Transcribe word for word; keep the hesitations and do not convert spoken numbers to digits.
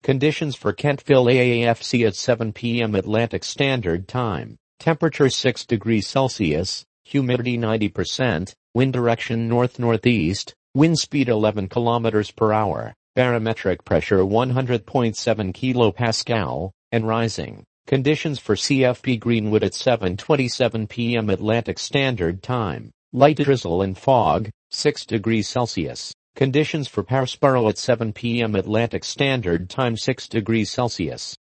Conditions for Kentville A A F C at seven p m Atlantic Standard Time. Temperature six degrees Celsius, humidity ninety percent, wind direction north-northeast, wind speed eleven kilometers per hour, barometric pressure one hundred point seven kilopascal, and rising. Conditions for C F P Greenwood at seven twenty-seven p m Atlantic Standard Time. Light drizzle and fog, six degrees Celsius. Conditions for Parisborough at seven p m Atlantic Standard Time, six degrees Celsius.